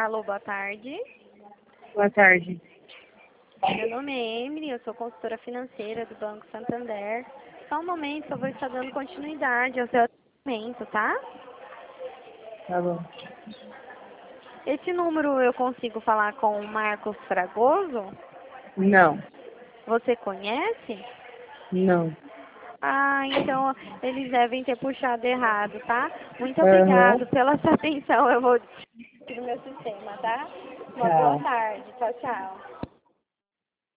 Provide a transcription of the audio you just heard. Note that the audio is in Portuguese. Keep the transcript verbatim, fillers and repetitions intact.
Alô, boa tarde. Boa tarde. Meu nome é Emily, eu sou consultora financeira do Banco Santander. Só um momento, eu vou estar dando continuidade ao seu atendimento, tá? Tá bom. Esse número eu consigo falar com o Marcos Fragoso? Não. Você conhece? Não. Ah, então eles devem ter puxado errado, tá? Muito Aham. obrigado pela sua atenção. Eu vou tirar no meu sistema, tá? Uma boa Tchau. tarde. Tchau, tchau.